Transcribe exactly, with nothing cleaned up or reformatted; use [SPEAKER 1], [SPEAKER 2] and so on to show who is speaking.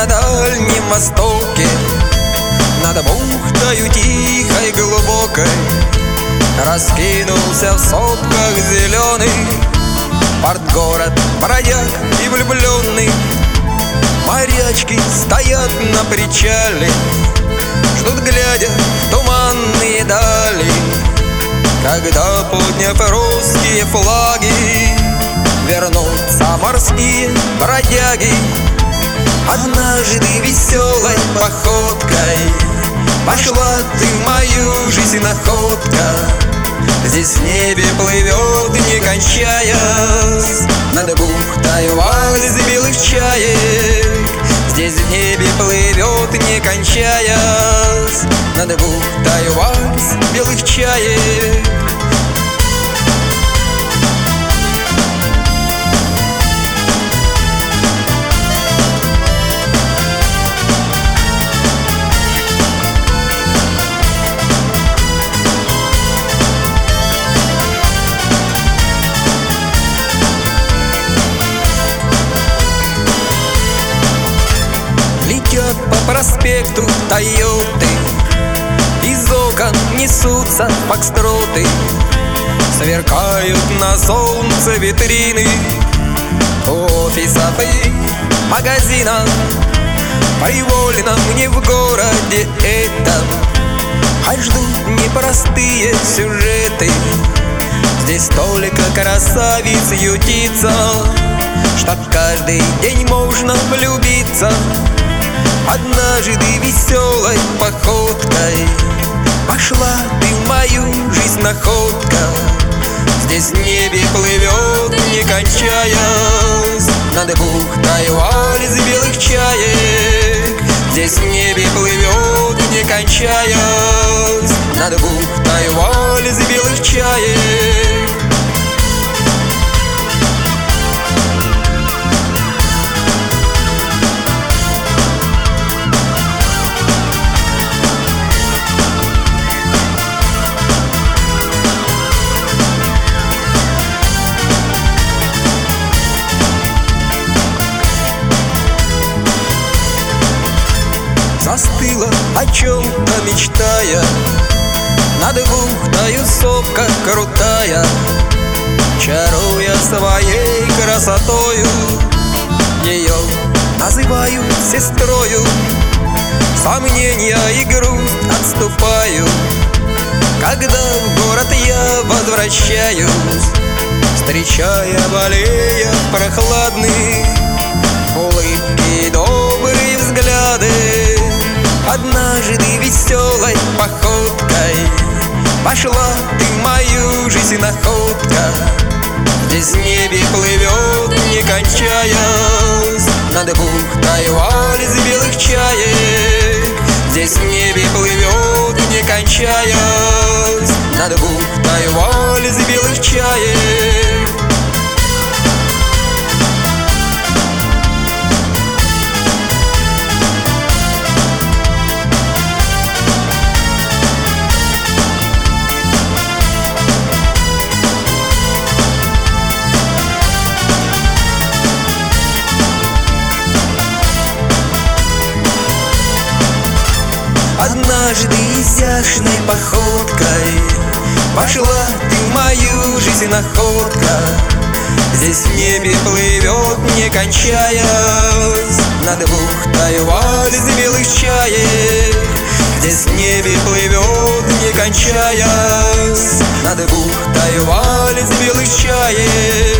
[SPEAKER 1] на Дальнем Востоке, над бухтою тихой глубокой раскинулся в сопках зеленый порт-город, бродяг и влюбленный. Морячки стоят на причале, ждут, глядя в туманные дали, когда, подняв русские флаги, вернутся морские бродяги. Однажды веселой походкой пошла ты в мою жизнь, находка. Здесь в небе плывет, не кончаясь, над бухтою вальс белых чаек. Здесь в небе плывет, не кончаясь, над бухтою вальс белых чаек. По проспекту Тойоты из окон несутся фокстроты, сверкают на солнце витрины офисов и магазинов. Привольно мне в городе этом, а ждут непростые сюжеты. Здесь столько красавиц ютится, что каждый день можно влюбиться. Однажды веселой походкой пошла ты в мою жизнь, находка. Здесь в небе плывет, не кончаясь, над бухтою вальс белых чаек. Здесь в небе плывет, не кончаясь, над бухтою вальс белых чаек. Застыла, о чем-то мечтая, над бухтою сопка крутая, чаруя своей красотою. Ее называю сестрою, сомнения и грусть отступаю, когда в город я возвращаюсь, встречая в аллеях прохладных улыбки и добрые взгляды. Однажды веселой походкой пошла ты в мою жизнь, находка. Здесь в небе плывет, не кончаясь, над бухтою вальс белых чаек. Здесь в небе плывет, не кончаясь, над бухтою вальс белых чаек. Однажды изящной походкой пошла ты в мою жизнь, находка. Здесь в небе плывет, не кончаясь, над бухтою вальс белых чаек. Здесь в небе плывет, не кончаясь, над бухтою вальс белых чаек.